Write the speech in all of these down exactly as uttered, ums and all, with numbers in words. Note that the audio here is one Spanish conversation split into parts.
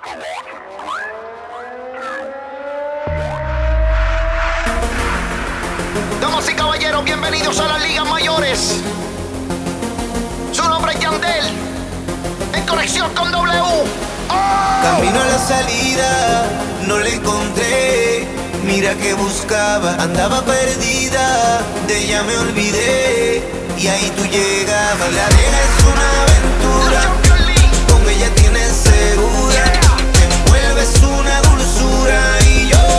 Damas y caballeros, bienvenidos a las ligas mayores. Su nombre es Yandel, en conexión con W. ¡Oh! Camino a la salida, no la encontré. Mira que buscaba, andaba perdida. De ella me olvidé y ahí tú llegabas. La arena es una aventura, con ella tienes segura. Te envuelves una dulzura y yo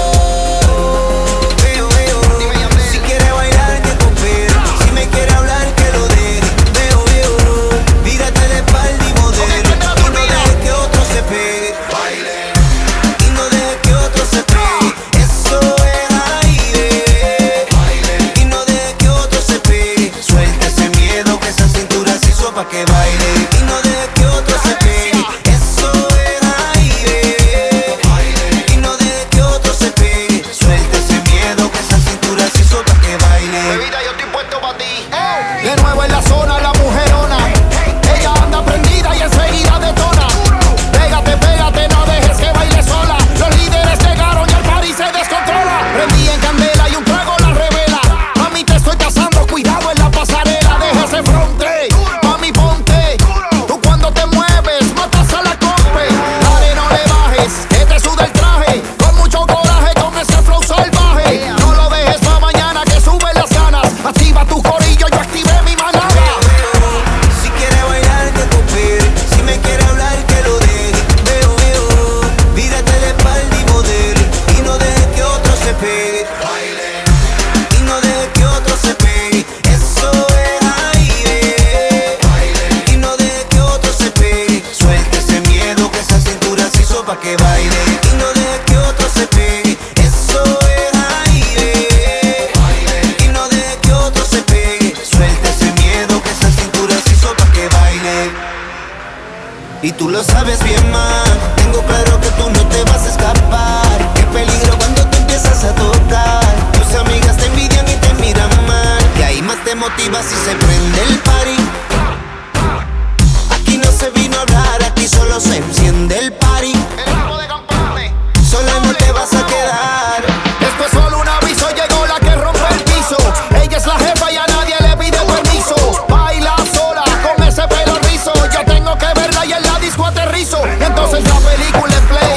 veo, veo. Si quiere bailar que coopere, si me quiere hablar que lo deje. Veo, veo, vírate de espalda y modelo. Y no dejes que otro se pegue. Baile. Y no dejes que otro se pegue. Eso es aire. Baile. Y no dejes que otro se pegue. Suelta ese miedo que esa cintura se hizo pa' que baile. Y no dejes que otro se pegue. Eso es aire. Baile. Y no dejes que otro se pegue. Suelta ese miedo que esa cintura se hizo pa' que baile. Bebida, yo estoy puesto pa' ti. De nuevo en la zona, la mujerona. Ella anda prendida y enseguida detona. Pégate, pégate, no dejes que baile sola. Los líderes llegaron y el party se descontrola. Prendí en candela y un trago la revela. Mami, te estoy cazando, cuidado en la pasarela. Deja ese fronte, mami, ponte. Tú cuando te mueves, matas a la compe. Dale, no le bajes, que te suda el traje. Con mucho coraje, con ese flow salvaje. No lo dejes pa' mañana que suben las ganas. Activa tu corillo, yo activé mi manada. Si quiere bailar que coopere, si me quiere hablar que lo deje. Veo, veo, vírate de espalda y modelo. Y no dejes que otro se pegue. Baile. Y no dejes que otro se pegue. Eso es aire. Baile. Y no dejes que otro se pegue. Suelta ese miedo que esa cintura se hizo pa' que baile. Y no dejes que otro se pegue. Eso es aire. Baile. Y no dejes que otro se pegue. Suelta ese miedo que esa cintura se hizo pa' que baile. Y tú lo sabes bien, ma. Tengo claro que tú no te vas a escapar. Qué peligro cuando te empiezas a tocar. Tus amigas te envidian y te miran mal. Y ahí más te motivas y se prende el party. Aquí no se vino a hablar, aquí solo se enciende el party. El rabo de campane. Sola no te vas a quedar. Esto es solo un aviso, llegó la que rompe el piso. Ella es la jefa y a nadie le pide permiso. Baila sola con ese pelo rizo. Yo tengo que verla y en la disco aterrizo. Entonces la película en play.